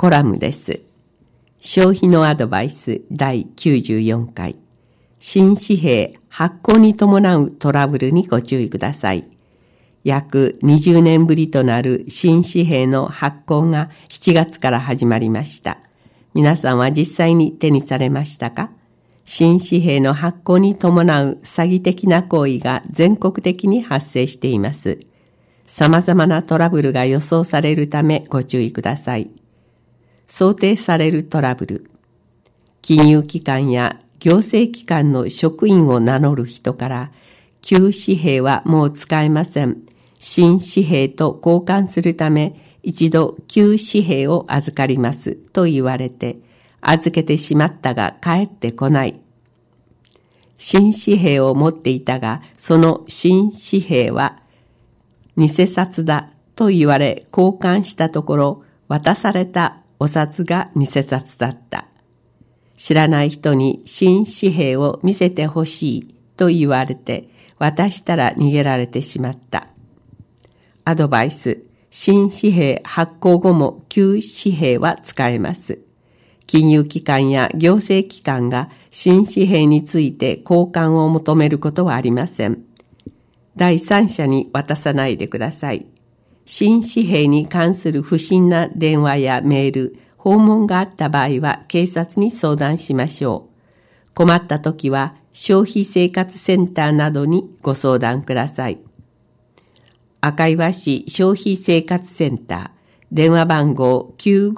コラムです。消費のアドバイス第94回。新紙幣発行に伴うトラブルにご注意ください。約20年ぶりとなる新紙幣の発行が7月から始まりました。皆さんは実際に手にされましたか？新紙幣の発行に伴う詐欺的な行為が全国的に発生しています。様々なトラブルが予想されるためご注意ください。想定されるトラブル。金融機関や行政機関の職員を名乗る人から、旧紙幣はもう使えません。新紙幣と交換するため、一度旧紙幣を預かりますと言われて、預けてしまったが帰ってこない。新紙幣を持っていたが、その新紙幣は偽札だと言われ交換したところ、渡されたお札が偽札だった。知らない人に新紙幣を見せてほしいと言われて、渡したら逃げられてしまった。アドバイス。新紙幣発行後も旧紙幣は使えます。金融機関や行政機関が新紙幣について交換を求めることはありません。第三者に渡さないでください。新紙幣に関する不審な電話やメール、訪問があった場合は警察に相談しましょう。困った時は消費生活センターなどにご相談ください。赤岩市消費生活センター、電話番号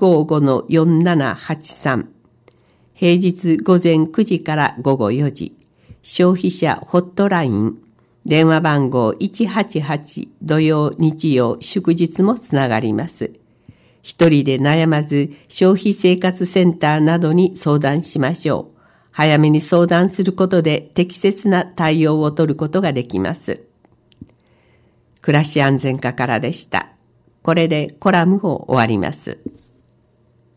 955-4783。平日午前9時から午後4時。消費者ホットライン。電話番号188、土曜、日曜、祝日もつながります。一人で悩まず、消費生活センターなどに相談しましょう。早めに相談することで適切な対応を取ることができます。暮らし安全課からでした。これでコラムを終わります。